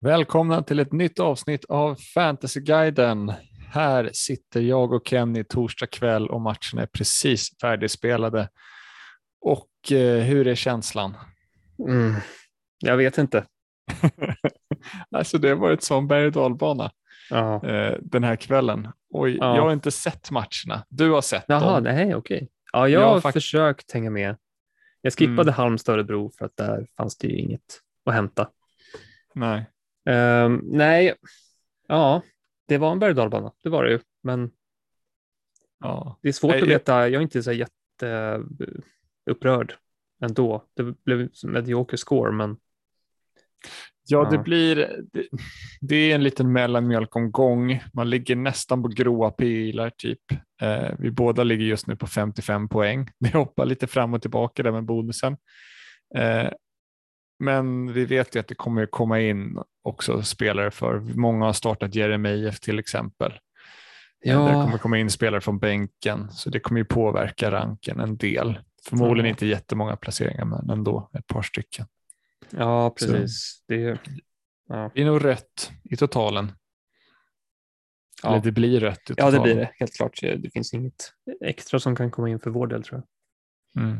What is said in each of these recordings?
Välkomna till ett nytt avsnitt av Fantasyguiden. Här sitter jag och Kenny torsdag kväll och matchen är precis färdigspelade. Och hur är känslan? Jag vet inte. Alltså det har varit som berg- och dalbana Ja. den här kvällen. Oj, jag Ja. har inte sett matcherna. Du har sett Jaha, dem. nej, okej. Ja, jag Jag har har försökt hänga med. Jag skippade mm, Halmstad Örebro för att där fanns det ju inget att hämta. nej. Nej, ja, det var en berg- och dalbana. Det var det ju. Men Ja. det är svårt att Nej, veta. Jag är inte så jätteupprörd ändå. Det blev medioker score, men Ja, ja. det är en liten mellanmjölkomgång. Man ligger nästan på gråa pilar typ. Vi båda ligger just nu på 55 poäng. Vi hoppar lite fram och tillbaka där med bonusen. Eh, men vi vet ju att det kommer komma in också spelare för. Många har startat Jeremejeff till exempel. Där Ja, kommer komma in spelare från bänken. Så det kommer ju påverka ranken en del. Förmodligen ja, inte jättemånga placeringar men ändå ett par stycken. ja, Så precis. Det, ja, det är nog rött i totalen. Eller ja. det blir rött i Ja, det blir totalen. det. Helt klart. Det finns inget extra som kan komma in för vår del, tror jag. Mm.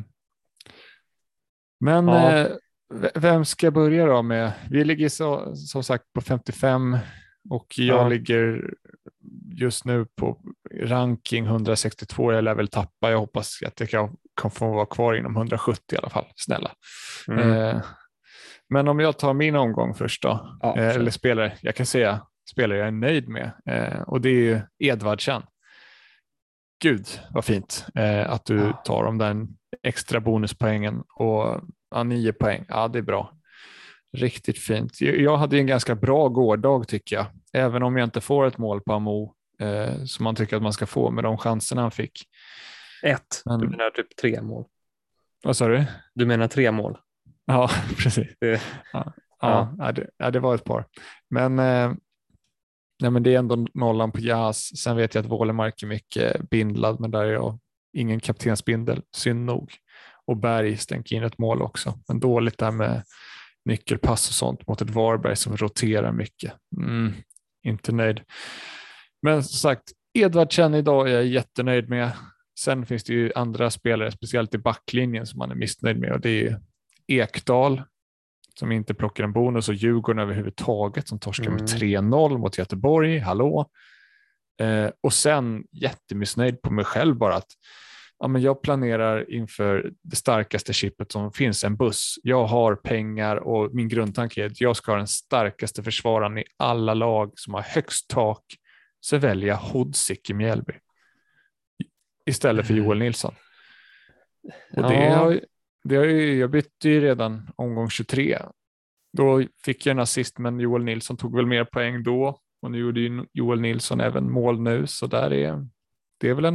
Men Ja, vem ska jag börja då med? Vi ligger som sagt på 55 och jag ja. ligger just nu på ranking 162. Jag lär väl tappa. Jag hoppas att jag kan få vara kvar inom 170 i alla fall. Snälla. Mm. Eh, men om jag tar min omgång först då. Ja, Eller kör. spelare. Jag kan säga spelare jag är nöjd med. Och det är ju Edvardsen. Gud vad fint att du Ja. tar de där extra bonuspoängen och 9 poäng. Ja, det är bra. Riktigt fint. Jag hade en ganska bra gårdag tycker jag. Även om jag inte får ett mål på Amo som man tycker att man ska få med de chanserna han fick. Ett. Du Men menar typ 3 mål. vad sa du? Du menar 3 mål. Ja, precis. Det, Ja, ja. det var ett par. Men, nej, men det är ändå nollan på Jas. Sen vet jag att Wålemark är mycket bindlad, men där är jag ingen kaptensbindel, synd nog. Och Berg stänker in ett mål också. Men dåligt där med nyckelpass och sånt mot ett Varberg som roterar mycket. Inte nöjd. Men som sagt, Edvardsen idag är jag jättenöjd med. Sen finns det ju andra spelare, speciellt i backlinjen, som man är missnöjd med och det är ju Ekdal som inte plockar en bonus och Djurgården överhuvudtaget som torskar med Mm. 3-0 mot Göteborg. Hallå! Och sen jättemissnöjd på mig själv bara att ja, men jag planerar inför det starkaste chippet som finns, en buss. Jag har pengar och min grundtanke är att jag ska ha den starkaste försvararen i alla lag som har högst tak. Så väljer jag Hodzic i Mjällby istället för Joel Nilsson. Och Ja, jag bytte ju redan omgång 23. Då fick jag en assist, men Joel Nilsson tog väl mer poäng då. Och nu gjorde ju Joel Nilsson även mål nu, så det är väl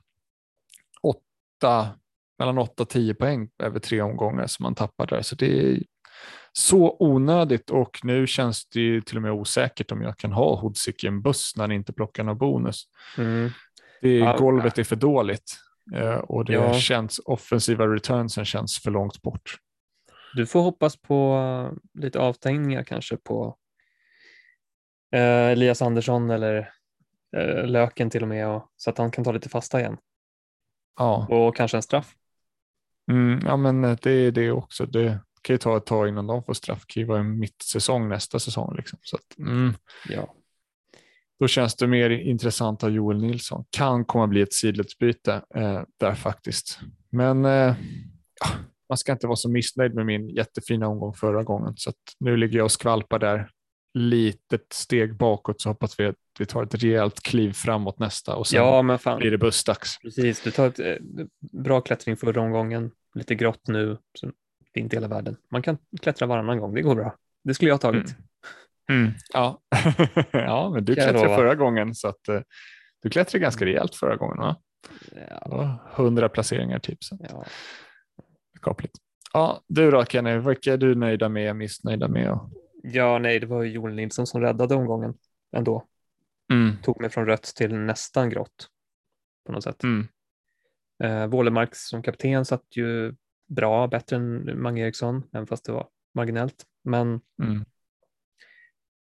mellan 8 och 10 poäng över 3 omgångar som man tappar där. Så det är så onödigt och nu känns det ju till och med osäkert om jag kan ha Hodzic i en buss när han inte plockar någon bonus. mm. Ja, Golvet är för dåligt och det ja. känns offensiva returnsen känns för långt bort. Du får hoppas på lite avstängningar kanske på Elias Andersson eller Löken till och med, så att han kan ta lite fasta igen. Ja, Och kanske en straff. ja men det är det också. Det kan ju ta ett tag innan de får straff. Det kan ju vara en mittsäsong nästa säsong. Liksom. Så att, Ja. då känns det mer intressant av Joel Nilsson. Kan komma bli ett sidledsbyte där faktiskt. Men man ska inte vara så missnöjd med min jättefina omgång förra gången. Så att nu ligger jag och skvalpar där. Litet steg bakåt så hoppas vi att vi tar ett rejält kliv framåt nästa och sen Ja, men fan. blir det bussdags. Precis, du tar ett bra klättring förra omgången. Lite grått nu, så det är inte hela världen. Man kan klättra varannan gång, det går bra. Det skulle jag ha Mm. tagit. Ja. Ja, men du Kan jag klättrade lova. förra gången så att du klättrade ganska rejält förra gången, va? Det Ja, var 100 placeringar typ. Så ja. skapligt. Ja, du då Kenny, vilka är du nöjda med, missnöjda med? Ja, nej, det var ju Joel Nilsson som räddade omgången ändå. Mm. Tog mig från rött till nästan grått på något sätt. Mm. Wålemark som kapten satt ju bra, bättre än Mange Eriksson, även fast det var marginellt. Men Mm.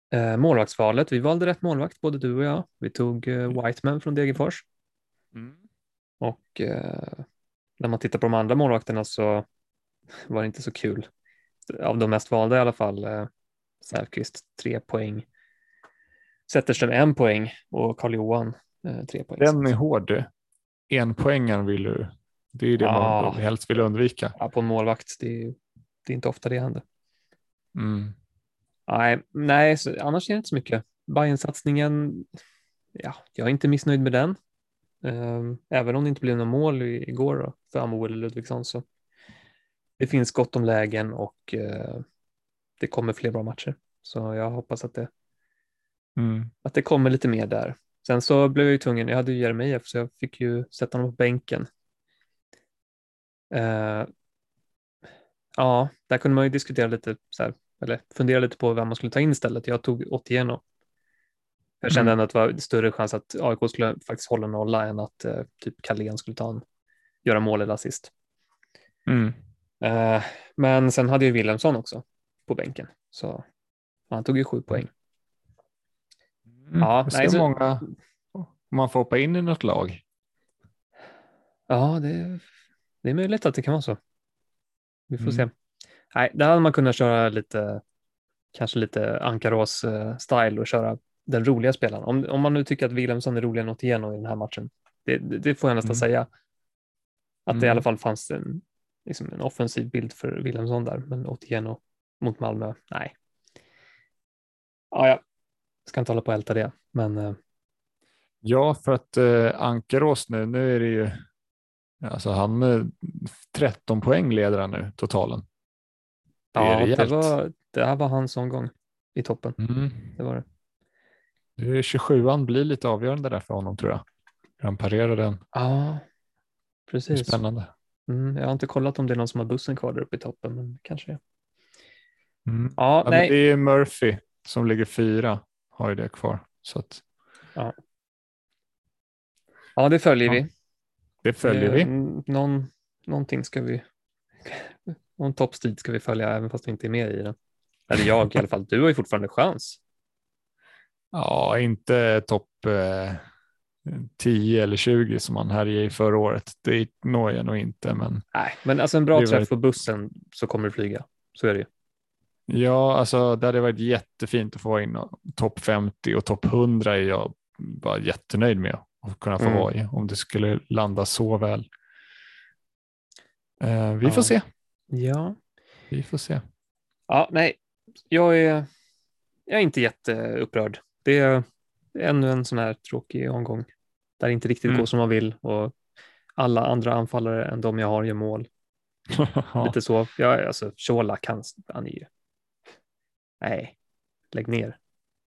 Målvaktsvalet. Vi valde rätt målvakt, både du och jag. Vi tog Whiteman från Degerfors. Och när man tittar på de andra målvakterna så var det inte så kul. Av de mest valda i alla fall. Säfqvist 3 poäng. Zetterström 1 poäng och Carl-Johan 3 poäng. Den är hård du. 1 poängen vill du. Det är ju det man helst vill undvika. Ja, på en målvakt. Det är inte ofta det händer. Mm. Nej, så, annars är det inte så mycket. Bayern-satsningen, ja, jag är inte missnöjd med den. Även om det inte blev någon mål igår då, för Amo eller Ludvigsson, så det finns gott om lägen och det kommer fler bra matcher. Så jag hoppas att det kommer lite mer där. Sen så blev jag ju tvungen, jag hade ju Jeremejeff så jag fick ju sätta honom på bänken. Ja, där kunde man ju diskutera lite så här, eller fundera lite på vem man skulle ta in istället. Jag tog Otieno. Jag kände ändå att det var större chans att AIK skulle faktiskt hålla nolla än att typ Carlén skulle göra mål eller assist. Men sen hade ju Wilhelmsson också på bänken. Så han tog ju 7 poäng. Ja, nej, så många man får hoppa in i något lag. Ja, det är möjligt att det kan vara så. Vi får se. Nej, där hade man kunnat köra kanske lite Ankarås-style och köra den roliga spelaren. Om man nu tycker att Wilhelmsson är roligare än Otieno i den här matchen. Det får jag nästan säga. Att det i alla fall fanns en offensiv bild för Wilhelmsson där. Men Otieno mot Malmö, nej. Ja, jag ska inte hålla på att älta det. Men ja, för att Ankarås nu är det ju, alltså han med 13 poäng leder han nu totalen. Det här var hans omgång i toppen. Det var det. Det är 27an blir lite avgörande där för honom, tror jag. Han parerar den. Ja, precis. Det är spännande. Jag har inte kollat om det är någon som har bussen kvar där uppe i toppen, men kanske det. Ja, nej. Det är Murphy som ligger 4, har ju det kvar. Så att... Ja, det följer vi. Det följer vi. Någonting ska vi... Någon toppstrid ska vi följa även fast vi inte är med i den. Eller jag i alla fall. Du har ju fortfarande chans. Ja, inte topp 10 eller 20 som man härjade i förra året. Det når jag nog inte. Men alltså en bra träff på bussen så kommer du flyga. Så är det ju. Ja, alltså det hade varit jättefint att få in topp 50 och topp 100 är jag bara jättenöjd med att kunna få vara i om det skulle landa så väl. Vi får se. Ja. Vi får se. Ja, nej. Jag är inte jätteupprörd. Det är ännu en sån här tråkig omgång där det inte riktigt går som man vill och alla andra anfallare än de jag har gör mål. Lite så. Alltså Shola han är ju... Nej, lägg ner.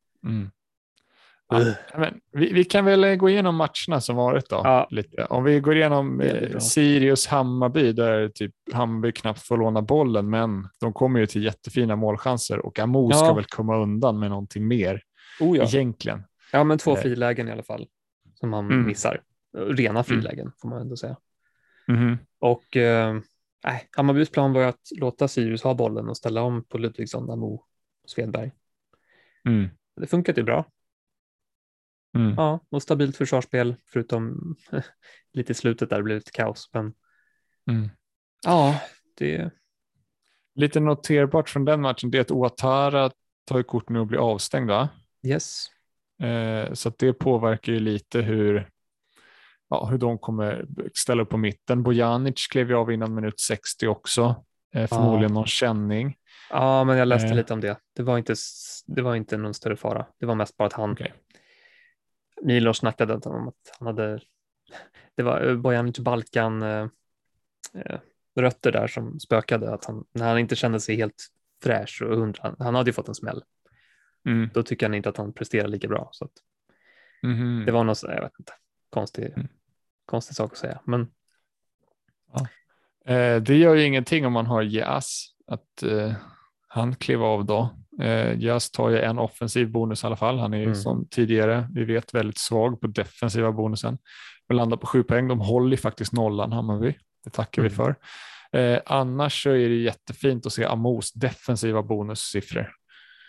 Ja, men vi kan väl gå igenom matcherna som varit då. Ja. Lite. Om vi går igenom Sirius Hammarby där typ Hammarby knappt får låna bollen, men de kommer ju till jättefina målchanser och Amo ska väl komma undan med någonting mer egentligen. Ja, men 2 frilägen i alla fall som han missar. Rena frilägen får man ändå säga. Och Hammarbys plan var att låta Sirius ha bollen och ställa om på Ludvigsson, Amo och Svedberg. Det funkade ju bra. Ja, och stabilt försvarsspel förutom lite i slutet där det blev lite kaos. Men ja, det... Lite noterbart från den matchen det är att Ouattara tar ju kort nu och blir avstängd, va? Yes. Så att det påverkar ju lite hur de kommer ställa upp på mitten. Bojanic klev ju av innan minut 60 också. Förmodligen någon känning. Ja, men jag läste lite om det. Det var inte någon större fara. Det var mest bara att han... Okay. Milos snackade om att han hade... Det var Bojanic Balkan rötter där som spökade. Att när han inte kände sig helt fräsch och 100, han hade ju fått en smäll. Då tycker han inte att han presterar lika bra. Så att det var något, jag vet inte, konstig sak att säga. Men... Ja. Det gör ju ingenting om man har Jas att han klev av då. Jas tar ju en offensiv bonus i alla fall. Han är ju som tidigare, vi vet, väldigt svag på defensiva bonusen. Men landar på 7 poäng. De håller ju faktiskt nollan, Hammarby. Det tackar vi för. Annars så är det jättefint att se Amos defensiva bonussiffror.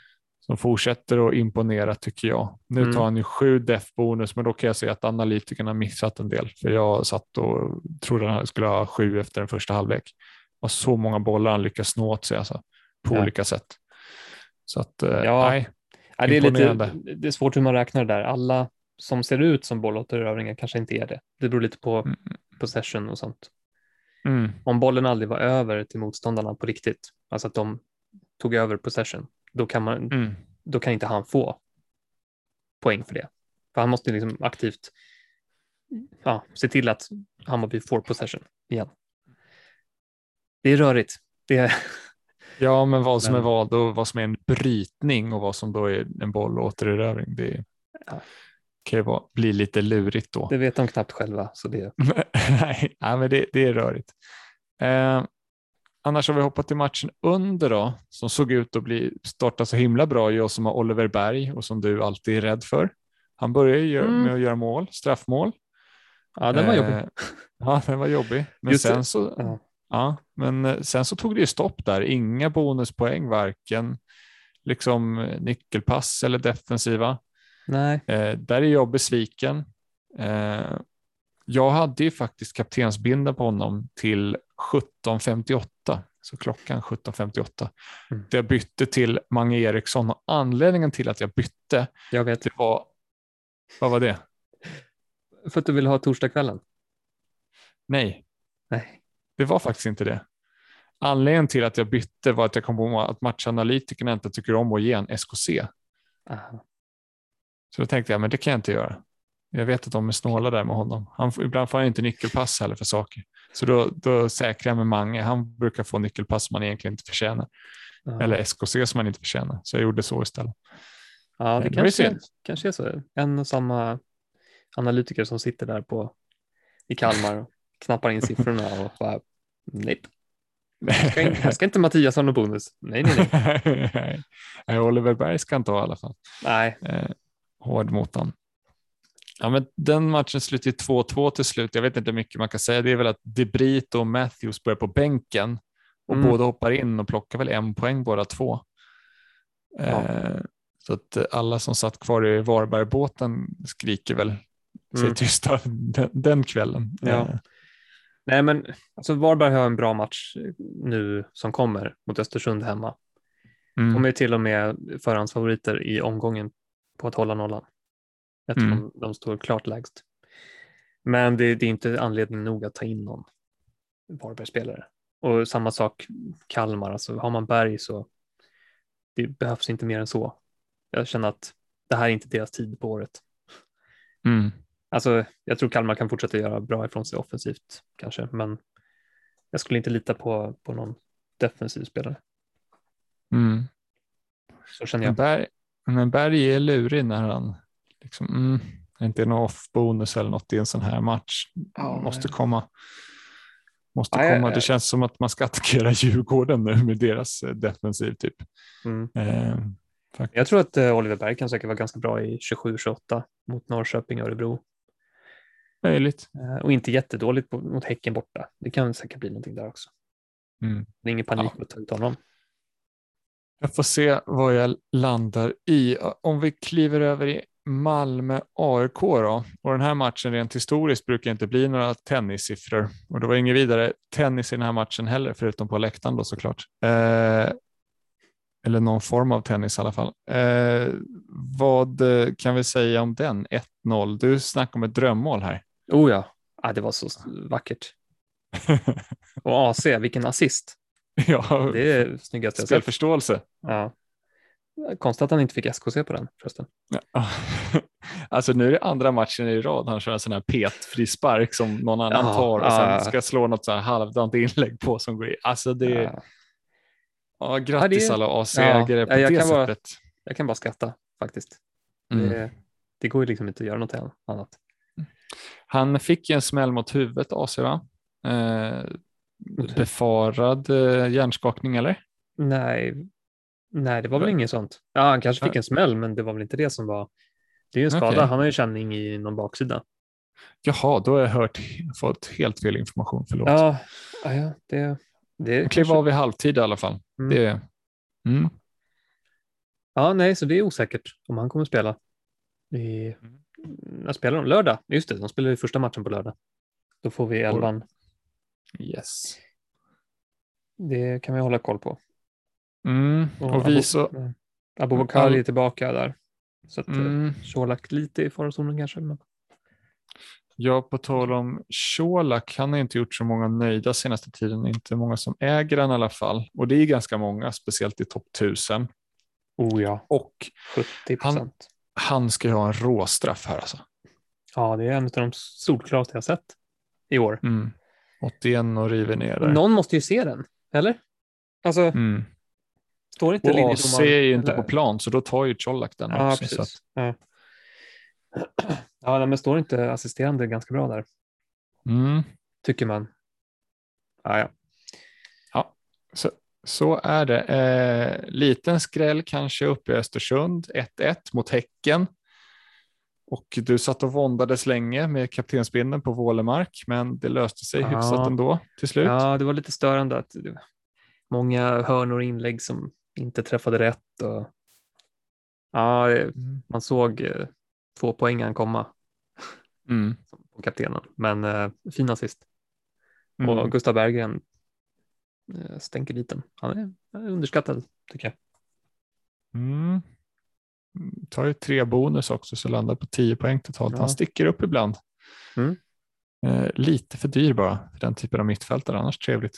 som fortsätter att imponera tycker jag. Nu tar han ju 7 def-bonus, men då kan jag se att analytikerna missat en del. För jag satt och trodde han skulle ha 7 efter den första halvlek. Och så många bollar han lyckas nå åt sig alltså, på olika sätt. Så att, nej. Det är svårt hur man räknar det där. Alla som ser ut som bollåterövringar kanske inte är det. Det beror lite på possession och sånt. Om bollen aldrig var över till motståndarna på riktigt, alltså att de tog över possession, då kan inte han få poäng för det. För han måste liksom aktivt se till att Hammarby får possession igen. Det är rörigt. Ja, men vad som är vad och vad som är en brytning och vad som då är en bollåtererövring, det kan ju bli lite lurigt då. Det vet de knappt själva. Så det... Nej, men det är rörigt. Annars har vi hoppat till matchen under då, som såg ut att starta så himla bra, jag som har Oliver Berg och som du alltid är rädd för. Han börjar ju med att göra straffmål. Ja, den var jobbig. Ja, den var jobbig. Men sen så tog det ju stopp där. Inga bonuspoäng, varken liksom nyckelpass eller defensiva. Nej. Där är jag besviken. Jag hade ju faktiskt kaptensbindeln på honom till 17:58, så klockan 17:58. Jag bytte till Mange Eriksson och anledningen till att jag bytte, jag vet. Det var, vad var det? För att du vill ha torsdagskvällen? Nej, det var faktiskt inte det. Anledningen till att jag bytte var att jag kom på att matchanalytikerna inte tycker om att ge en SKC. Aha. Så då tänkte jag, men det kan jag inte göra. Jag vet att de är snåla där med honom. Ibland får han inte nyckelpass heller för saker. Så då säkrar jag med Mange. Han brukar få nyckelpass som man egentligen inte förtjänar. Eller SKC som man inte förtjänar. Så jag gjorde så istället. Ja, det kanske är så. En och samma analytiker som sitter där i Kalmar och knappar in siffrorna och bara, nej. Jag ska inte Mattias ha någon bonus. Nej. Nej, Oliver Berg ska inte ha i alla fall. Nej. Hård mot honom. Ja, men den matchen slutade 2-2 till slut. Jag vet inte hur mycket man kan säga. Det är väl att Debrito och Matthews börjar på bänken och båda hoppar in och plockar väl 1 poäng båda två. Så att alla som satt kvar i Varbergbåten skriker väl sig tysta den kvällen. Ja. Nej, men alltså Varberg har en bra match nu som kommer mot Östersund hemma. De är till och med förhandsfavoriter i omgången på att hålla nollan. Jag tror de står klart lägst. Men det är inte anledning nog att ta in någon Varberg-spelare. Och samma sak Kalmar. Alltså, har man Berg så det behövs inte mer än så. Jag känner att det här är inte deras tid på året. Alltså, jag tror Kalmar kan fortsätta göra bra ifrån sig offensivt kanske. Men jag skulle inte lita på någon defensiv spelare. Så känner jag. Men Berg är lurig när han liksom, inte är någon off-bonus eller något i en sån här match. Måste komma. Det känns som att man ska attackera Djurgården nu med deras defensiv typ. Jag tror att Oliver Berg kan säkert vara ganska bra i 27-28 mot Norrköping och Örebro. Möjligt. Och inte jättedåligt mot Häcken borta. Det kan säkert bli någonting där också. Det är ingen panik att ta ut honom. Jag får se vad jag landar i. Om vi kliver över i Malmö AIK då. Och den här matchen rent historiskt brukar inte bli några tennissiffror. Och det var inget vidare tennis i den här matchen heller, förutom på läktaren då såklart. Eller någon form av tennis i alla fall. Vad kan vi säga om den? 1-0. Du snackar om ett drömmål här. Oh ja, det var så vackert. Och AC, vilken assist. Ja, det är snyggast jag sett. Spelförståelse. Ja. Konstigt att han inte fick SKC på den förresten. Ja. Alltså nu är det andra matchen i rad. Han kör en sån här petfri spark som någon annan tar och sen ska slå något så här halvdant inlägg på som går i. Alltså det är... Ja, grattis alla AC-ägare på det sättet. Jag kan bara skratta faktiskt. Det går ju liksom inte att göra något annat. Han fick en smäll mot huvudet, AC, va? Befarad hjärnskakning, eller? Nej, det var väl inget sånt. Ja, han kanske fick en smäll, men det var väl inte det som var... Det är ju en skada. Okay. Han har ju känning i någon baksida. Jaha, då har jag fått helt fel information. Förlåt. Ja, det jag klev av i halvtid i alla fall. Ja, nej, så det är osäkert om han kommer spela. När spelar de? Lördag? Just det, de spelar ju första matchen på lördag. Då får vi 11. Yes. Det kan vi hålla koll på. Och vi så... Abubakar är tillbaka där. Så att Colak lite i farozonen kanske. Men... Ja, på tal om Colak, han har inte gjort så många nöjda senaste tiden. Inte många som äger han i alla fall. Och det är ganska många, speciellt i topp 1000. Oh ja, och 70%. Han ska ju ha en råstraff här alltså. Ja, det är en av de solklart jag har sett i år. 81 och river ner där. Någon måste ju se den, eller? Alltså, står inte och AC är ju inte på plan, så då tar ju Colak den också. Precis. Så att... Ja, men står inte assisterande ganska bra där? Tycker man. Ja. Så är det. Liten skräll kanske uppe i Östersund. 1-1 mot Häcken. Och du satt och våndades länge med kaptensbindeln på Wålemark, men det löste sig hyfsat ändå till slut. Ja, det var lite störande att många hörnor och inlägg som inte träffade rätt. Och... Ja, man såg 2 poängen komma på kaptenen, men fin assist. Och Gustav Berggren stänker dit den. Han är underskattad, tycker jag. Tar ju 3 bonus också, så landar på 10 poäng totalt. Han sticker upp ibland. Lite för dyr bara för den typen av mittfältare, annars trevligt.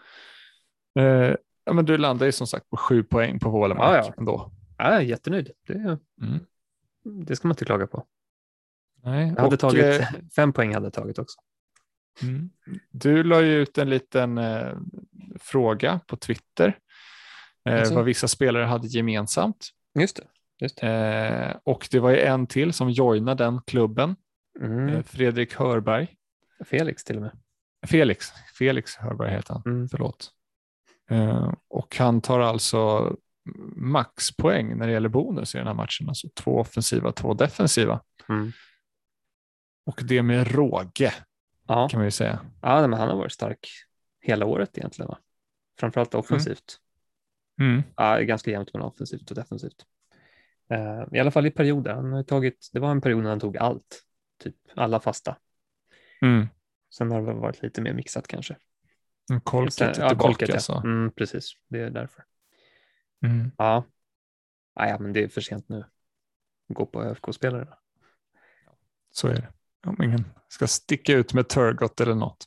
Men du landar ju som sagt på 7 poäng på Wålemark ändå. Ja, jag är jättenöjd. Det ska man inte klaga på. Nej, jag hade tagit 5 poäng hade jag tagit också. Du la ju ut en liten fråga på Twitter vad vissa spelare hade gemensamt. Just det. Och det var ju en till som joinade den klubben. Fredrik Hörberg. Felix till och med. Felix Hörberg heter han. Förlåt. Och han tar alltså maxpoäng när det gäller bonus i den här matchen. Alltså 2 offensiva, 2 defensiva. Och det med råge kan man ju säga. Ja, men han har varit stark hela året egentligen, va? Framförallt offensivt. Ja, ganska jämnt mellan offensivt och defensivt. I alla fall i perioder. Han har det var en period när han tog allt. Typ alla fasta. Sen har det varit lite mer mixat kanske. Kolket är tillbaka. Alltså. Precis, det är därför. Ja, men det är för sent nu. Gå på ÖFK-spelare. Så är det. Om ingen ska sticka ut med Turgott eller något.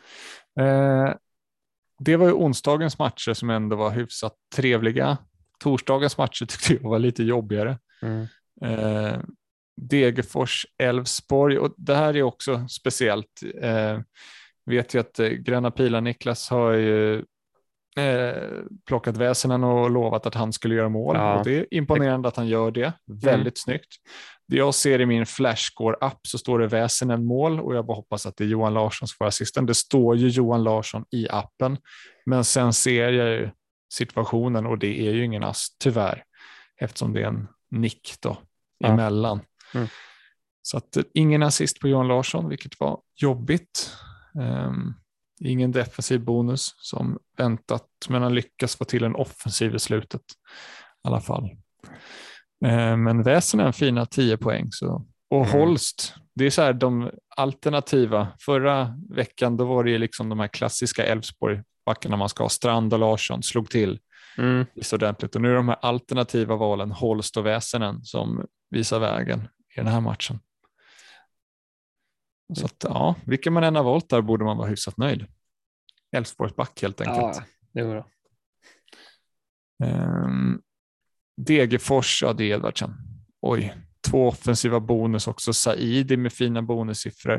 Det var ju onsdagens matcher som ändå var hyfsat trevliga. Torsdagens matcher tyckte jag var lite jobbigare. Degerfors, Elfsborg, och det här är också speciellt. Vet ju att Gröna Pilar Niklas har ju plockat Väsenen och lovat att han skulle göra mål. Och det är imponerande att han gör det. Väldigt snyggt. Det jag ser i min Flashscore-app så står det Väsenen mål, och jag bara hoppas att det är Johan Larsson som får assisten. Det står ju Johan Larsson i appen, men sen ser jag ju situationen och det är ju ingen ass tyvärr, eftersom det är en nick då emellan. Så att ingen assist på Johan Larsson, vilket var jobbigt. Ingen defensiv bonus som väntat, men han lyckas få till en offensiv i slutet i alla fall. Men Väsenen fina 10 poäng. Så. Och Holst, det är så här de alternativa. Förra veckan då var det liksom de här klassiska Elfsborg-backarna man ska ha. Strand och Larsson slog till så ordentligt. Och nu är de här alternativa valen Holst och Väsenen som visar vägen i den här matchen. Så att vilken man än har valt där borde man vara hyfsat nöjd. Elfsborgs back helt enkelt. Ja, det var bra. Degerfors, det är Edvardsen. Oj, 2 offensiva bonus också. Saidi med fina bonussiffror.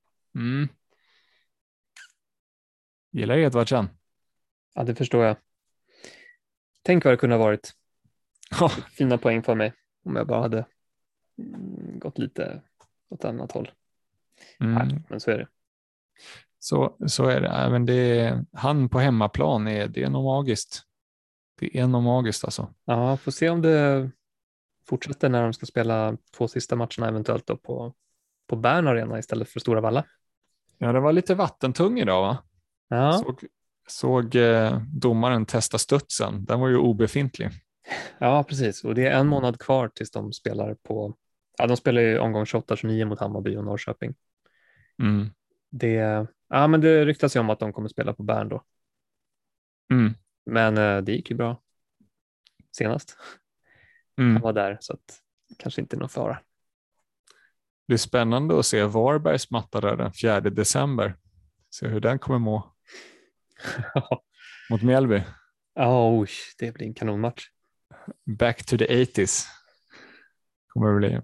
Gillar Edvardsen. Ja, det förstår jag. Tänk vad det kunde ha varit. Fina poäng för mig om jag bara hade gått lite åt annat håll. Nej, men så är det. Så är det. Även han på hemmaplan det är nog magiskt. Det är nog magiskt alltså. Ja, får se om det fortsätter när de ska spela 2 sista matcherna eventuellt då på Bern Arena istället för Stora Valla. Ja, det var lite vattentung idag, va? Ja. Såg domaren testa studsen. Den var ju obefintlig. Ja, precis. Och det är en månad kvar tills de spelar på... Ja, de spelar ju omgång 28-29 mot Hammarby och Norrköping. Mm. Men det ryktas ju om att de kommer spela på Bern då. Mm. Men det gick ju bra senast. Han Mm. var där, så att kanske inte är någon fara. Det är spännande att se Varbergs matta där den 4 december. Se hur den kommer må mot Mjällby. Ja, det blir en kanonmatch. Back to the 80s kommer det bli.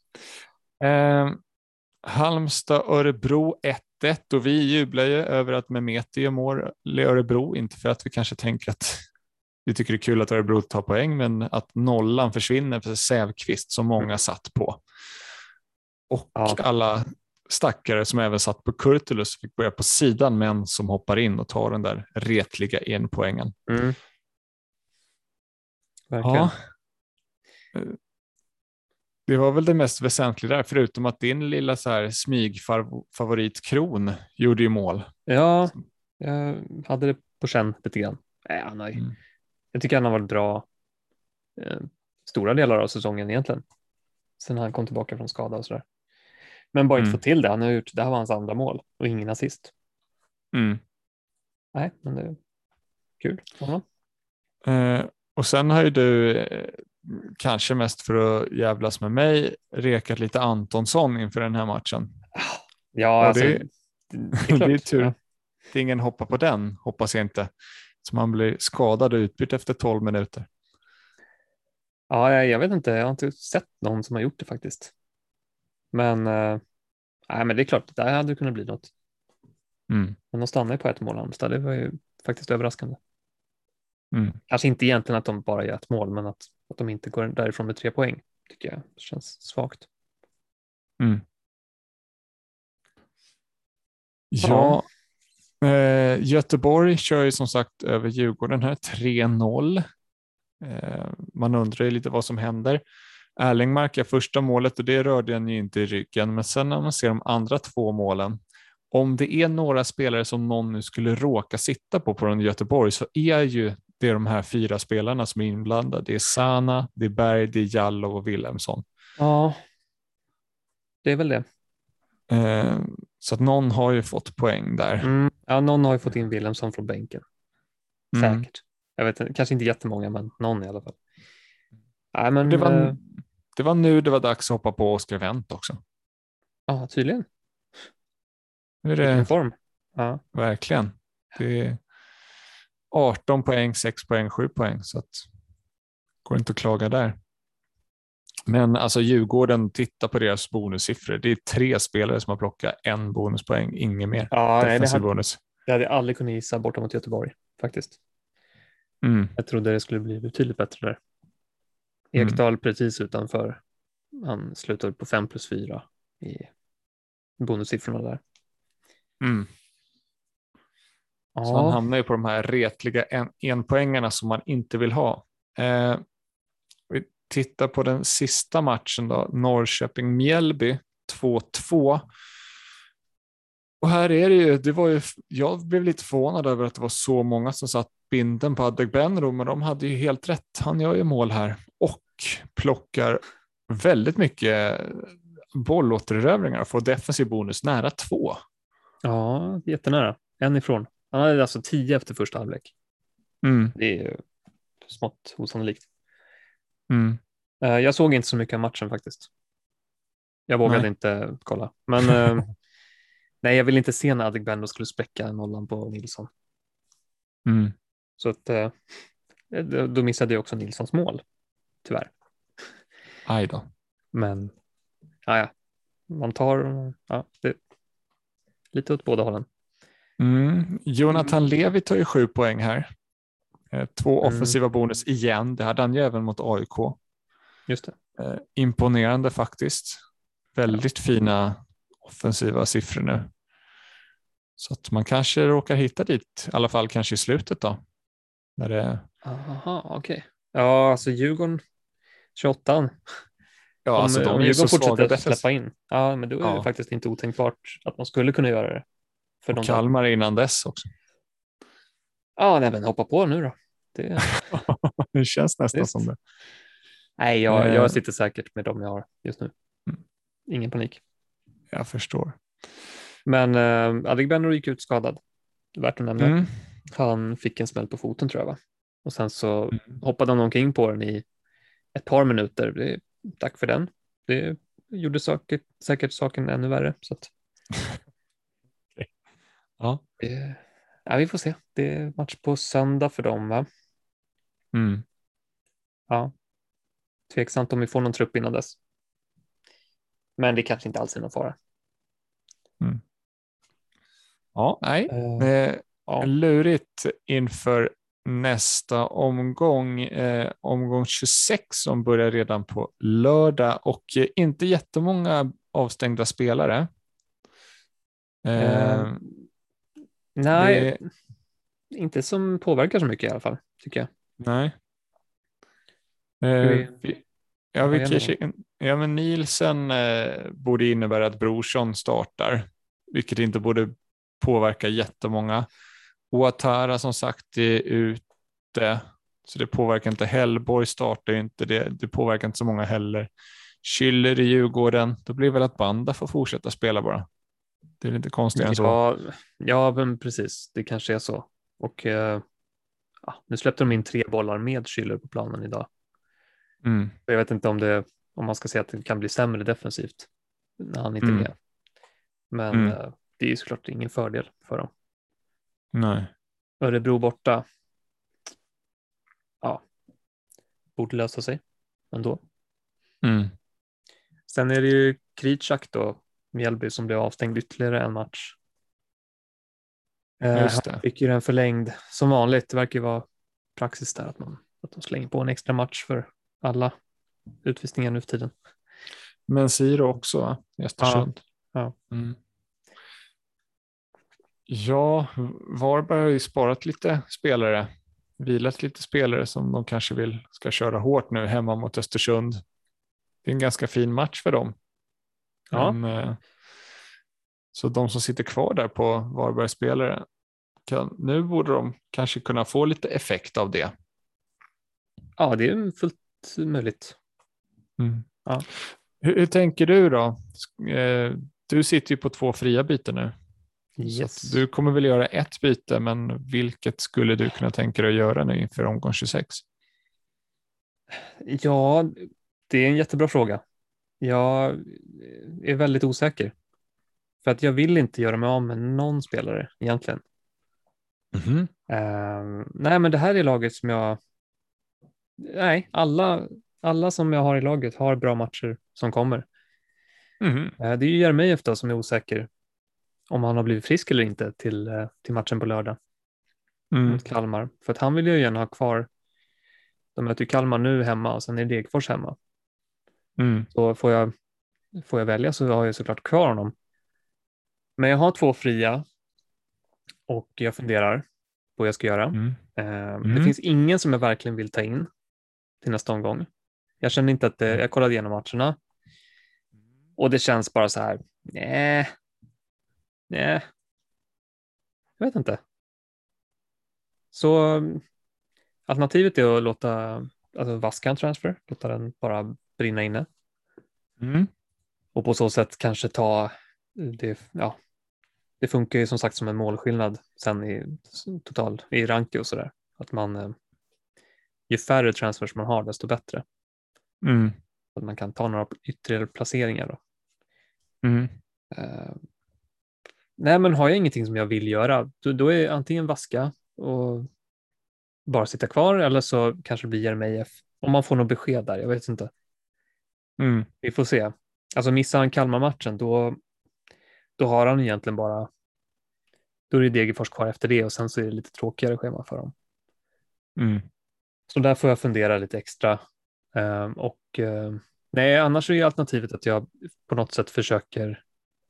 Halmstad-Örebro 1-1 och vi jublar ju över att Mehmeti gör mål i Örebro, inte för att vi kanske tänker att vi tycker det är kul att Örebro tar poäng, men att nollan försvinner för Sävqvist som många satt på. Och alla stackare som även satt på Kurtulus fick börja på sidan, men som hoppar in och tar den där retliga enpoängen. Mm. Verkligen. Ja. Det var väl det mest väsentliga där, förutom att din lilla så här smygfavorit Kron gjorde ju mål. Ja, jag hade det på känn lite grann. Jag tycker han har varit bra stora delar av säsongen egentligen. Sen han kom tillbaka från skada och sådär. Men bara inte fått till det. Det här var hans andra mål och ingen assist. Mm. Nej, men det är kul. Och sen har ju du kanske mest för att jävlas med mig rekat lite Antonsson inför den här matchen. Ja, alltså, det är klart. Det är tur. Ja. Det är ingen hoppa på den, hoppas jag inte. Så man blir skadad och utbytt efter 12 minuter. Ja, jag vet inte. Jag har inte sett någon som har gjort det faktiskt. Men, men det är klart, där hade det kunnat bli något. Mm. Men de stannar ju på ett mål, Halmstad. Det var ju faktiskt överraskande. Mm. Kanske inte egentligen att de bara gör ett mål, men att de inte går därifrån med 3 poäng tycker jag känns svagt. Mm. Ja, Göteborg kör ju som sagt över Djurgården här, 3-0. Man undrar ju lite vad som händer. Erling markar första målet och det rörde han ju inte i ryggen, men sen när man ser de andra 2 målen, om det är några spelare som någon nu skulle råka sitta på från Göteborg, så är ju det är de här 4 spelarna som är inblandade. Det är Sana, det är Berg, det är Jallow och Wilhelmsson. Ja, det är väl det. Så att någon har ju fått poäng där. Ja, någon har ju fått in Wilhelmsson från bänken. Säkert. Jag vet inte, kanske inte jättemånga, men någon i alla fall. Nej, men, det var nu det var dags att hoppa på Oskar Wendt också. Ja, tydligen. Nu är det vilken form. Ja. Verkligen. Det är 18 poäng, 6 poäng, 7 poäng. Så att går inte att klaga där. Men alltså Djurgården, titta på deras bonussiffror. Det är 3 spelare som har plockat 1 bonuspoäng, inget mer. Ja, defensiv bonus. Jag hade aldrig kunnat gissa borta mot Göteborg faktiskt. Jag trodde det skulle bli betydligt bättre där. Ekdal precis utanför. Han slutade på 5+4 i bonussiffrorna där. Ja. Så han hamnar ju på de här retliga enpoängarna som man inte vill ha. Vi tittar på den sista matchen då. Norrköping-Mjällby 2-2. Och här är det ju, jag blev lite förvånad över att det var så många som satt binden på Adegbenro, men de hade ju helt rätt. Han gör ju mål här och plockar väldigt mycket bollåtererövringar och får defensiv bonus nära 2. Ja, jättenära. En ifrån. Han hade alltså 10 efter första halvlek. Det är ju smått osannolikt. Jag såg inte så mycket av matchen faktiskt. Jag vågade inte kolla. Men nej, jag vill inte se när Adegbenro skulle späcka nollan på Nilsson. Så att då missade jag också Nilssons mål. Tyvärr. Aj då. Men man tar det lite åt båda hållen. Jonathan Levi tar ju 7 poäng här. 2 offensiva bonus igen. Det hade han ju även mot AIK. Just det. Imponerande faktiskt. Väldigt fina offensiva siffror nu. Så att man kanske råkar hitta dit. I alla fall kanske i slutet då. När det... Aha, okej. Ja, alltså Djurgården 28. Ja, alltså de är Djurgården så fortsätter släppa in. Ja, men då är det faktiskt inte otänkbart att man skulle kunna göra det. För och Kalmar innan dess också. Ja, nej, men hoppa på nu då. Det känns nästan Visst. som det. Nej, jag sitter säkert med dem jag har just nu. Ingen panik. Jag förstår. Men Adegbenro gick ut skadad. Värt att nämna. Mm. Han fick en smäll på foten tror jag va? Och sen så hoppade han omkring på den i ett par minuter. Tack för den. Det gjorde säkert saken ännu värre. Så att, Ja. ja, vi får se. Det är match på söndag för dem va? Mm. Ja. Tveksamt om vi får någon trupp innan dess. Men det kanske inte alls är någon fara. Mm. Ja, nej. Ja. Lurigt inför nästa omgång. Omgång 26 som börjar redan på lördag och inte jättemånga avstängda spelare. Nej, inte som påverkar så mycket i alla fall, tycker jag. Nej. Men Nielsen borde innebära att Brorsson startar, vilket inte borde påverka jättemånga. Ouattara som sagt är ute, så det påverkar inte. Hellborg startar inte, det påverkar inte så många heller. Schüller i Djurgården, då blir det väl att Banda får fortsätta spela bara. Det är inte konstigt än så. Ja, men precis. Det kanske är så. Och nu släppte de in 3 bollar med Schüller på planen idag. Jag vet inte om man ska säga att det kan bli sämre defensivt när han inte är med. Men det är ju såklart ingen fördel för dem. Nej. Örebro borta. Ja, borde lösa sig ändå. Sen är det ju Kricak då, Mjällby, som blev avstängd ytterligare en match. Just det. Han fick ju den förlängd som vanligt. Det verkar ju vara praxis där att de slänger på en extra match för alla utvisningar nu för tiden. Men Siro också i Östersund. Ja. Ja, Varberg har ju sparat lite spelare. Vilat lite spelare som de kanske ska köra hårt nu hemma mot Östersund. Det är en ganska fin match för dem. Ja. Så de som sitter kvar där på Varbergs spelare, nu borde de kanske kunna få lite effekt av det. Ja, det är fullt möjligt. Ja. Hur tänker du då? Du sitter ju på 2 fria byten nu. Yes. Så du kommer väl göra ett byte, men vilket skulle du kunna tänka dig att göra nu inför omgång 26? Ja, det är en jättebra fråga. Jag är väldigt osäker. För att jag vill inte göra mig av med någon spelare egentligen. Nej, men det här är laget som alla som jag har i laget har bra matcher som kommer. Det är ju Jeremejeff då som är osäker om han har blivit frisk eller inte till matchen på lördag mot Kalmar. För att han vill ju gärna ha kvar. De möter ju Kalmar nu hemma och sen är Degerfors hemma. Så får jag välja så har jag såklart kvar honom. Men jag har 2 fria och jag funderar på vad jag ska göra. Det finns ingen som jag verkligen vill ta in till nästa omgång. Jag känner inte att jag kollade igenom matcherna och det känns bara så här. Nej. Jag vet inte. Så alternativet är att låta vaska en transfer, låta den bara brinna inne. Och på så sätt kanske ta det. Ja, det funkar ju som sagt som en målskillnad sen i rank och sådär. Att man ju färre transfers man har desto bättre. Att man kan ta några ytterligare placeringar då. Nej, men har jag ingenting som jag vill göra, då är antingen vaska och bara sitta kvar eller så kanske det blir Jeremejeff. Om man får något besked där, jag vet inte. Vi får se. Alltså missar han Kalmar-matchen då har han egentligen bara, då är det Degerfors kvar efter det och sen så är det lite tråkigare schema för dem. Så där får jag fundera lite extra. Nej, annars är ju alternativet att jag på något sätt försöker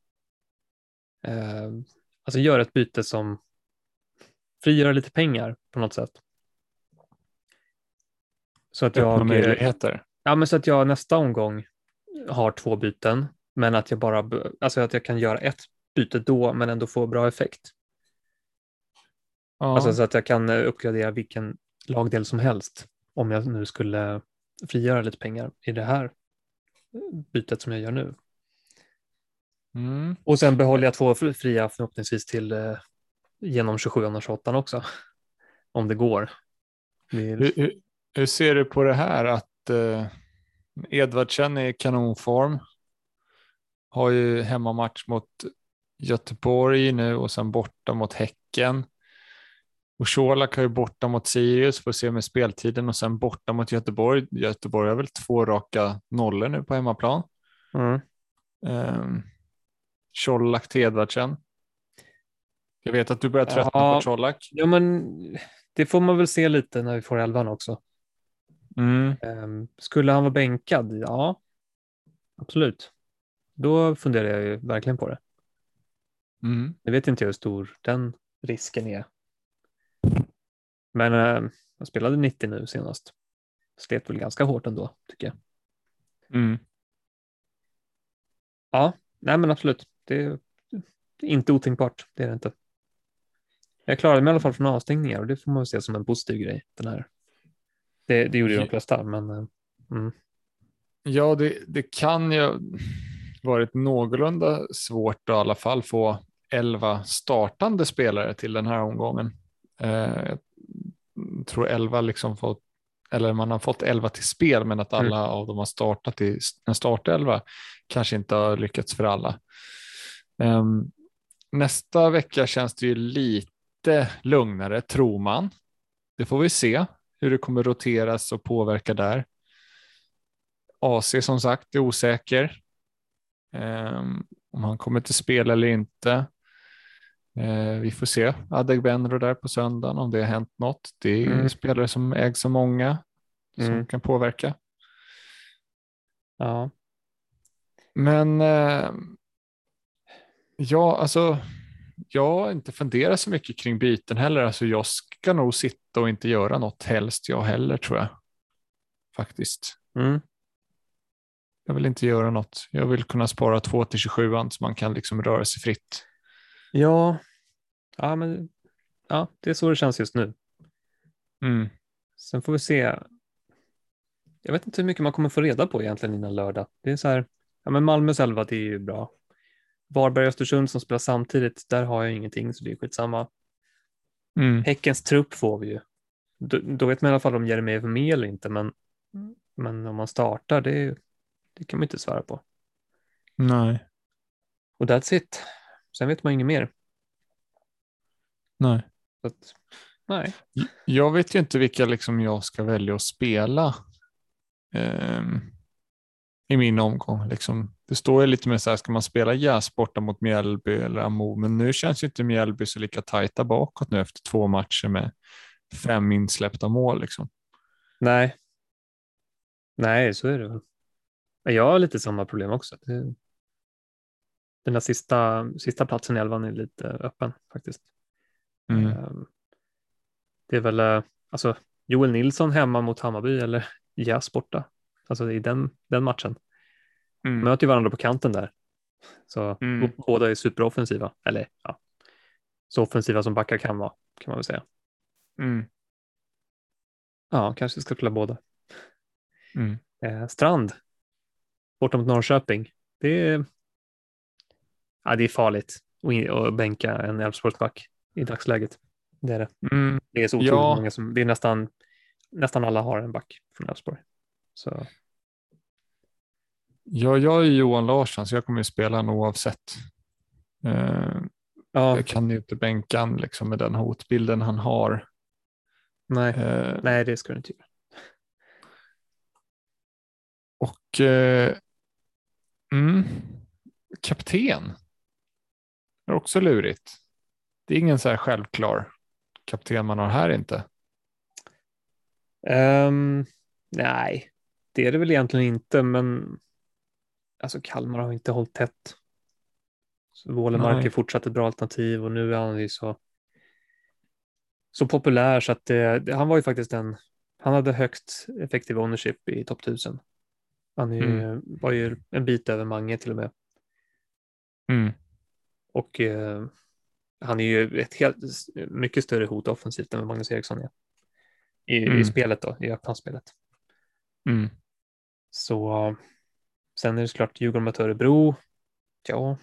göra ett byte som frigör lite pengar på något sätt. Så att jag möjligheter. Ja, men så att jag nästa omgång har 2 byten, men att jag bara, alltså att jag kan göra ett byte då, men ändå få bra effekt. Ja. Alltså så att jag kan uppgradera vilken lagdel som helst om jag nu skulle frigöra lite pengar i det här bytet som jag gör nu. Mm. Och sen behåller jag 2 fria förhoppningsvis till genom 27 och 28 också, om det går. Hur ser du på det här att Edvardsen är i kanonform? Har ju hemmamatch mot Göteborg nu och sen borta mot Häcken. Och Colak har ju borta mot Sirius, får se med speltiden, och sen borta mot Göteborg. Göteborg har väl 2 raka nollor nu på hemmaplan. Mm. Colak till Edvardsen. Jag vet att du börjar tröttna på Colak. Ja, men det får man väl se lite när vi får 11 också. Skulle han vara bänkad? Ja, absolut. Då funderar jag ju verkligen på det. Jag vet inte hur stor den risken är. Men jag spelade 90 nu senast. Slet väl ganska hårt ändå, tycker jag. Ja, nej men absolut. Det är inte otänkbart. Det är det inte. Jag klarade mig i alla fall från avstängningar och det får man väl se som en positiv grej. Den här. Det gjorde ju de flesta, men... Ja, det kan ju varit någorlunda svårt att i alla fall få 11 startande spelare till den här omgången. Jag tror 11 liksom fått, eller man har fått 11 till spel, men att alla av dem har startat i en startelva kanske inte har lyckats för alla. Nästa vecka känns det ju lite lugnare, tror man. Det får vi se hur det kommer roteras och påverka där. AC som sagt är osäker. Om han kommer till spel eller inte. Vi får se. Adegbenro där på söndagen, om det har hänt något. Det är spelare som ägs så många som kan påverka. Ja. Men ja, alltså jag har inte funderat så mycket kring byten heller. Alltså jag ska nog sitta och inte göra något helst jag heller, tror jag. Faktiskt. Jag vill inte göra något. Jag vill kunna spara 2 till 27 så man kan liksom röra sig fritt. Ja, men det är så det känns just nu. Sen får vi se. Jag vet inte hur mycket man kommer få reda på egentligen innan lördag. Det är så här, men Malmös 11, det är ju bra. Varberg och Östersund som spelar samtidigt, där har jag ingenting, så det är skitsamma. Häckens trupp får vi ju. Då vet man i alla fall om Jeremejeff är med eller inte, men om man startar, det kan man inte svära på. Nej. Och that's it. Sen vet man inget mer. Nej. Så att, nej. Jag vet ju inte vilka liksom jag ska välja att spela i min omgång. Liksom. Det står ju lite mer så här, ska man spela Jäs borta mot Mjällby eller Amo, men nu känns ju inte Mjällby så lika tajta bakåt nu efter 2 matcher med 5 insläppta mål. Liksom. Nej, så är det väl. Jag har lite samma problem också. Den där sista platsen i 11 är lite öppen faktiskt. Det är väl alltså Joel Nilsson hemma mot Hammarby eller Jäs borta. Alltså i den matchen. Möter ju varandra på kanten där. Så båda är superoffensiva. Eller ja, så offensiva som backar kan vara, kan man väl säga. Ja, kanske ska spela båda. Strand borta mot Norrköping. Det är farligt att bänka en Elfsborgsback i dagsläget. Det är det. Det är så otroligt många som, det är nästan alla har en back från Elfsborg. Så. Ja, jag är Johan Larsson så jag kommer ju spela honom oavsett. Jag kan ju inte bänka han liksom med den hotbilden han har. Nej, det ska du inte göra. Och kapten är också lurigt. Det är ingen så här självklar kapten man har här inte. Nej, det är det väl egentligen inte, men alltså Kalmar har inte hållit tätt. Wålemark är fortsatt ett bra alternativ och nu är han ju så populär så att han var ju faktiskt han hade högst effektiv ownership i topp 1000. Han var ju en bit över Mange till och med. Och han är ju ett helt mycket större hot offensivt än vad Magnus Eriksson är. i spelet då, i öppna spelet. Mm. Så sen är det såklart Djurgården mot Örebro. Ja.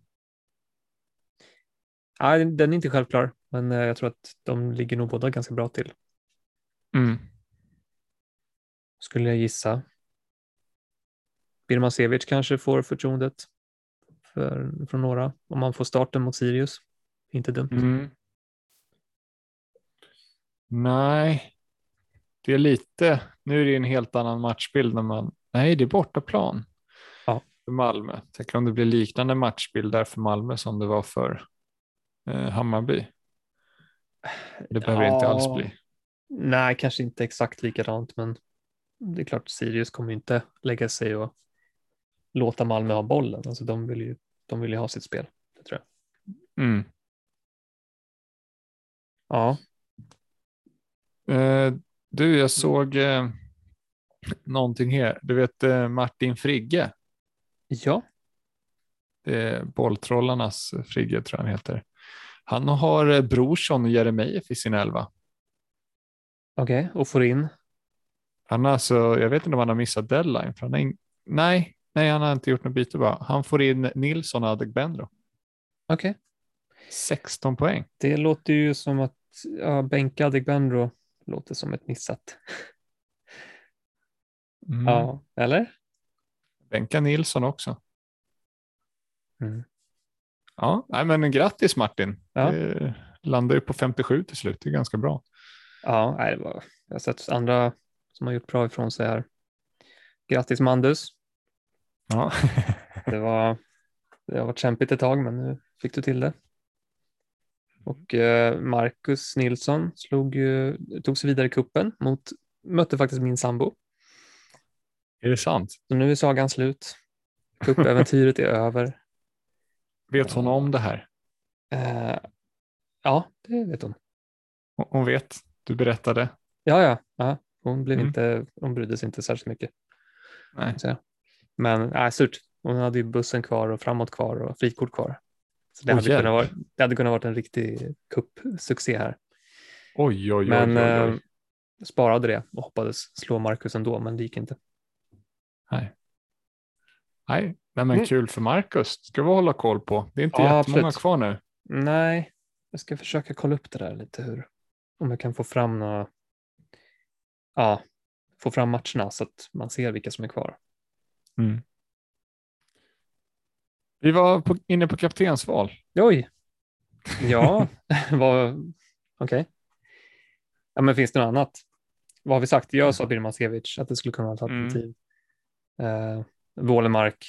Nej, den är inte självklar, men jag tror att de ligger nog båda ganska bra till. Mm. Skulle jag gissa. Birmancevic kanske får förtroendet från några om man får starten mot Sirius. Inte dumt. Mm. Nej, det är lite, nu är det en helt annan matchbild när man, nej det är bortaplan Ja. för Malmö. Tänk om det blir liknande matchbild där för Malmö som det var för Hammarby. Det behöver det inte alls bli. Nej, kanske inte exakt likadant, men det är klart Sirius kommer inte lägga sig och låta Malmö ha bollen. Alltså de vill ju ha sitt spel, det tror jag. Mm. Ja. Du, jag såg någonting här. Du vet Martin Frigge, Ja, bolltrollarnas Frigge tror jag han heter. Han har Brorsson och Jeremejeff i sin elva. okej. Och får in. Han har alltså, jag vet inte om han har missat deadline. För nej, han har inte gjort något byte bara. Han får in Nilsson och Adegbenro. Okej. 16 poäng. Det låter ju som att bänka Adegbenro låter som ett missat. Mm. Ja, eller? Bänka Nilsson också. Mm. Ja, nej, men grattis Martin. Ja. Det landar ju på 57 till slut. Det är ganska bra. Ja, nej, jag har sett andra som har gjort bra ifrån sig här. Grattis Mandus. Ja. Det har varit kämpigt ett tag, men nu fick du till det. Och Marcus Nilsson tog sig vidare i kuppen mötte faktiskt min sambo. Är det sant? Så nu är sagan slut. Cupäventyret är över. Vet hon om det här? Ja, det vet hon. Hon vet. Du berättade. Ja. Hon brydde sig inte särskilt mycket. Nej. Men surt. Hon hade ju bussen kvar och framåt kvar och frikort kvar. Så det hade kunnat vara en riktig kuppsuccé här. Oj. Men sparade det och hoppades slå Marcus ändå, men det gick inte. Nej, men kul för Marcus. Ska vi hålla koll på. Det är inte jättemånga absolut. kvar nu. Nej, jag ska försöka kolla upp det där lite om jag kan få fram få fram matcherna så att man ser vilka som är kvar. Mm. Vi var inne på kaptensval. Oj! Ja, okej. Ja, men finns det något annat? Vad har vi sagt? Jag sa Birmancevic att det skulle kunna vara ett alternativ. Wålemark.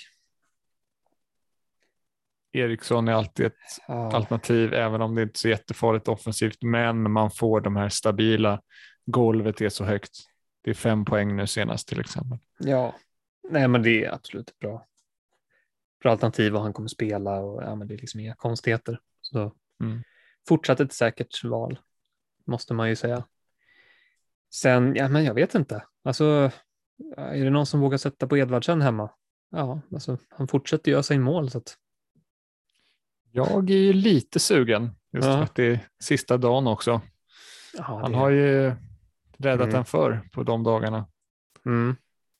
Eriksson är alltid ett alternativ, även om det inte är så jättefarligt offensivt, men man får de här stabila, golvet är så högt. Det är 5 poäng nu senast till exempel. Ja, nej men det är absolut ett bra alternativ och han kommer spela och men det är liksom inga konstigheter. Så fortsatt ett säkert val, måste man ju säga. Sen, men jag vet inte. Alltså, är det någon som vågar sätta på Edvardsen hemma? Ja, alltså han fortsätter göra sig mål så att... Jag är ju lite sugen, just för att det är sista dagen också. Ja, han har ju räddat en förr på de dagarna. Mm.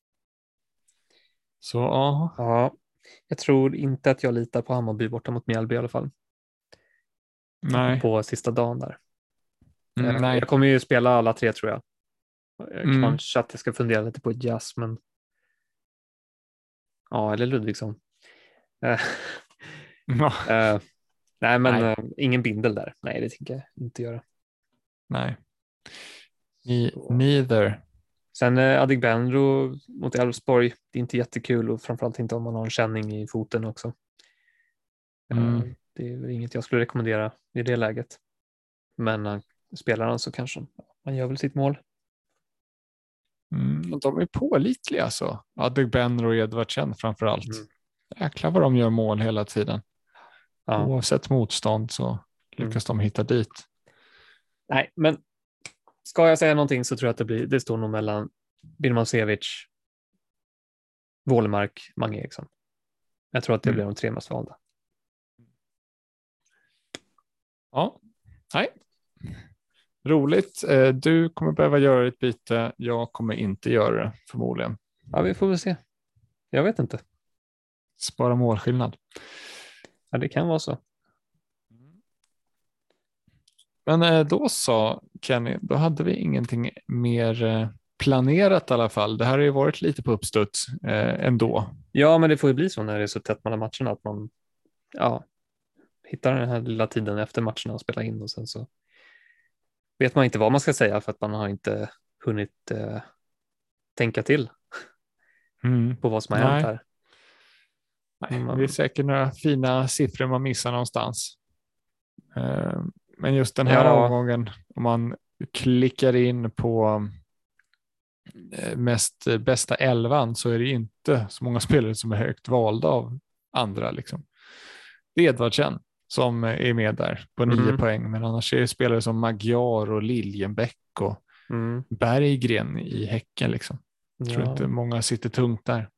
Så ja, jag tror inte att jag litar på Hammarby borta mot Mjällby i alla fall. Nej. På sista dagen där. Nej. Jag kommer ju spela alla 3 tror jag. Kanske att jag ska fundera lite på ett jazz, men eller Ludvigsson. Nej, men ingen bindel där. Nej, det tänker jag inte göra. Nej. Neither. Sen Adegbenro mot Elfsborg, det är inte jättekul och framförallt inte om man har en känning i foten också. Det är inget jag skulle rekommendera i det läget. Men spelar han så kanske han gör väl sitt mål. De är pålitliga alltså. Adegbenro och Edvardsen framförallt. Jäklar vad de gör mål hela tiden. Oavsett motstånd så lyckas de hitta dit. Nej, men ska jag säga någonting så tror jag att det står nog mellan Birmancevic, Wålemark, Mange Eriksson. Jag tror att det blir de 3 mest valda. Ja, nej. Roligt. Du kommer behöva göra ett byte. Jag kommer inte göra det förmodligen. Ja, vi får väl se. Jag vet inte. Spara målskillnad. Ja, det kan vara så. Men då så, Kenny, då hade vi ingenting mer planerat i alla fall. Det här har ju varit lite på uppstuds ändå. Ja, men det får ju bli så när det är så tätt mellan matcherna att man hittar den här lilla tiden efter matcherna och spela in och sen så vet man inte vad man ska säga för att man har inte hunnit tänka till på vad som har hänt här. Nej, det är säkert några fina siffror man missar någonstans. Men just den här omgången, om man klickar in på bästa 11 så är det inte så många spelare som är högt valda av andra. Liksom. Det är Edvardsen som är med där på 9 poäng, men annars är det spelare som Magyar och Liljenbäck och Berggren i Häcken. Liksom. Jag tror inte många sitter tungt där.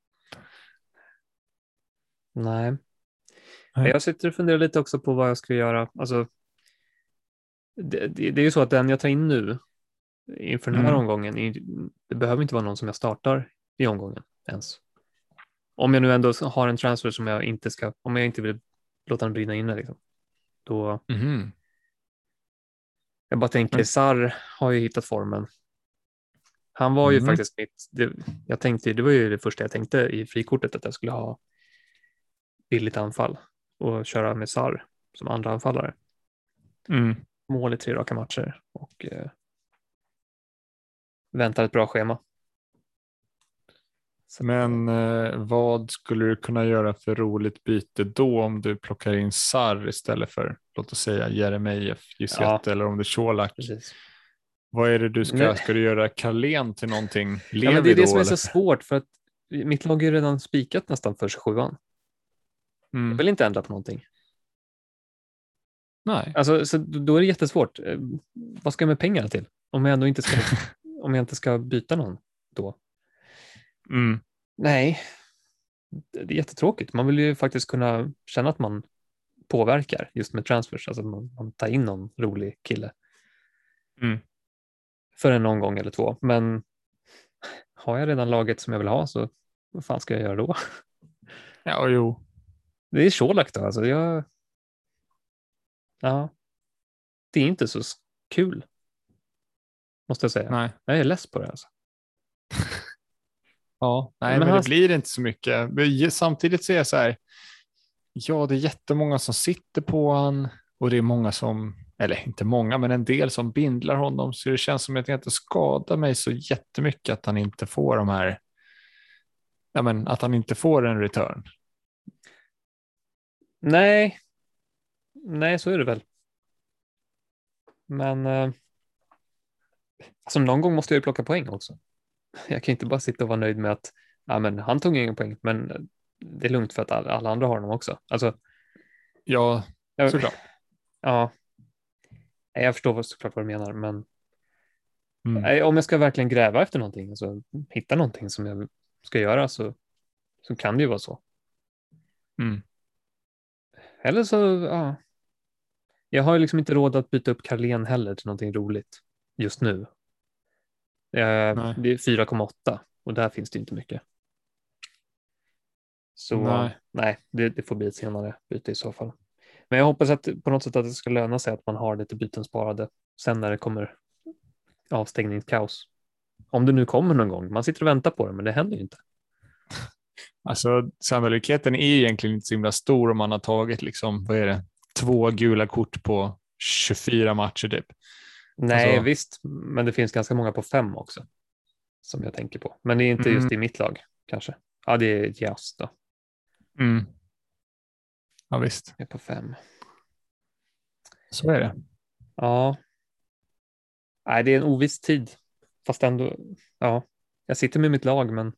Nej. Jag sitter och funderar lite också på vad jag ska göra. Alltså, det är ju så att den jag tar in nu inför den här omgången, det behöver inte vara någon som jag startar i omgången ens. Om jag nu ändå har en transfer som jag inte ska, om jag inte vill låta den brinna inne liksom, då jag bara tänker, Sarr har ju hittat formen. Han var ju faktiskt det var ju det första jag tänkte i frikortet, att jag skulle ha billigt anfall och köra med Sarr som andra anfallare. Mål i 3 raka matcher och väntar ett bra schema. Men vad skulle du kunna göra för roligt byte då om du plockar in Sarr istället för, låt oss säga, Jeremejeff, eller om det är Colak? Vad är det du ska du göra Carlén till någonting? Men det är det som är så svårt, för att mitt lag är redan spikat nästan för 27an. Jag vill inte ändra på någonting. Nej. Alltså, så då är det jättesvårt. Vad ska jag med pengarna till? Om jag ändå inte ska, om jag inte ska byta någon då. Nej, det är jättetråkigt. Man vill ju faktiskt kunna känna att man påverkar just med transfers. Alltså man tar in någon rolig kille. För en någon gång eller 2. Men har jag redan laget som jag vill ha, så vad fan ska jag göra då? Ja, jo. Det är Colak då. Alltså det är inte så kul. Måste jag säga. Nej. Jag är less på det alltså. Men det blir inte så mycket. Samtidigt så är jag så här, det är jättemånga som sitter på han och det är många som, eller inte många, men en del som bindlar honom, så det känns som att jag inte skadar mig så jättemycket att han inte får de här, att han inte får en return. Nej, så är det väl. Men alltså någon gång måste jag ju plocka poäng också. Jag kan inte bara sitta och vara nöjd med att han tog ingen poäng, men det är lugnt för att alla andra har dem också. Alltså, ja, såklart. Ja, jag förstår såklart vad du menar, men om jag ska verkligen gräva efter någonting, alltså hitta någonting som jag ska göra, så kan det ju vara så. Eller så, jag har ju liksom inte råd att byta upp Carlén heller till någonting roligt just nu. Det är 4,8 och där finns det inte mycket. Så nej, det får bli ett senare byte i så fall. Men jag hoppas att på något sätt att det ska löna sig att man har lite byten sparade sen när det kommer avstängningskaos. Om det nu kommer någon gång. Man sitter och väntar på det, men det händer ju inte. Alltså sannolikheten är egentligen inte så himla stor om man har tagit 2 gula kort på 24 matcher typ. Nej, alltså, visst, men det finns ganska många på 5 också som jag tänker på. Men det är inte just i mitt lag kanske. Ja, det är Jas då. Ja, visst. Jag är på 5. Så är det. Ja. Nej, det är en oviss tid. Fast ändå, jag sitter med mitt lag, men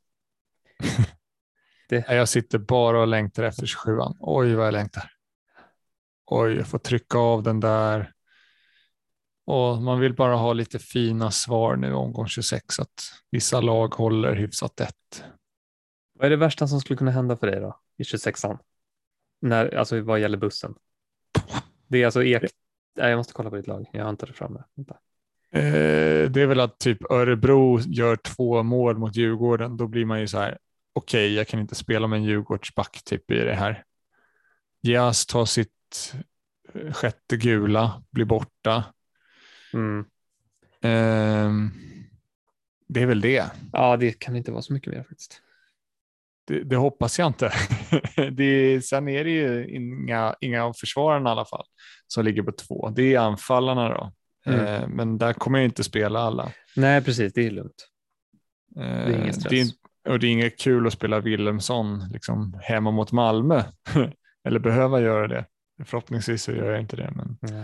Jag sitter bara och längtar efter 27an. Oj, vad jag längtar. Oj, jag får trycka av den där. Och man vill bara ha lite fina svar nu omgång 26, att vissa lag håller hyfsat tätt. Vad är det värsta som skulle kunna hända för dig då i 26an? Alltså vad gäller bussen? Det är alltså Nej, jag måste kolla på ditt lag. Jag har inte det framme. Vänta. Det är väl att typ Örebro gör 2 mål mot Djurgården. Då blir man ju så här, okej, jag kan inte spela med en Djurgårdsback typ i det här. Jas tar sitt 6:e gula, blir borta. Mm. Ehm, Det är väl det. Ja, det kan inte vara så mycket mer faktiskt. Det hoppas jag inte. Sen är det ju inga av försvararna i alla fall som ligger på 2. Det är anfallarna då. Mm. Men där kommer jag inte spela alla. Nej, precis. Det är lugnt. Det är ingen stress. Och det är inget kul att spela Wilhelmsson liksom, hemma mot Malmö. Eller behöva göra det. Förhoppningsvis så gör jag inte det. Men... Ja.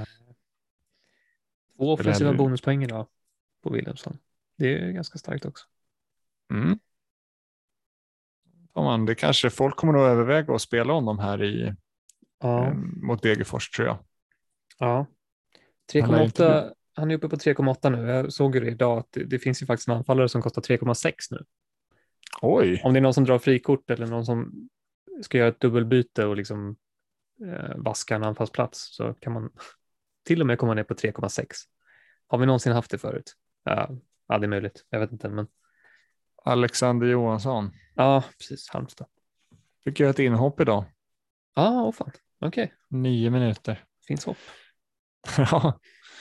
2 offensiva bonuspoäng idag på Wilhelmsson. Det är ganska starkt också. Mm. Det kanske folk kommer att överväga att spela honom här mot Degerfors tror jag. Ja. 3,8. Han är uppe på 3,8 nu. Jag såg ju det idag att det finns ju faktiskt en anfallare som kostar 3,6 nu. Oj. Om det är någon som drar frikort eller någon som ska göra ett dubbelbyte och liksom vaska en anfallsplats så kan man till och med komma ner på 3,6. Har vi någonsin haft det förut? Ja, det är möjligt. Jag vet inte. Men... Alexander Johansson. Ja, precis. Halmstad. Fick göra ett inhopp idag. Ja, fan. Okej. Okay. 9 minuter. Finns hopp. Ja,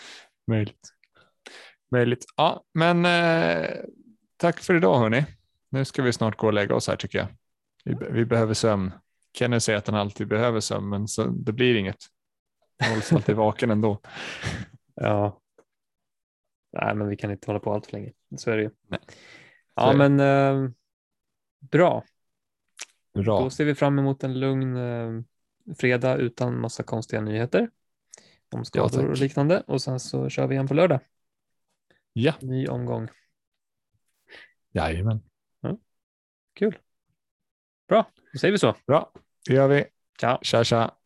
möjligt. Ja, men tack för idag hörni. Nu ska vi snart gå och lägga oss här tycker jag. Vi behöver sömn. Kenny säger att han alltid behöver sömn, men så, det blir inget. Han hålls alltid vaken ändå. Ja. Nej, men vi kan inte hålla på allt för länge. Så är det ju. Nej. Ja, men bra. Bra. Då ser vi fram emot en lugn fredag utan massa konstiga nyheter om skador och liknande. Och sen så kör vi igen på lördag. Ja. Ny omgång. Jajamän. Ja. Kul. Bra, då säger vi så. Bra, det gör vi. Ciao. Tja, tja.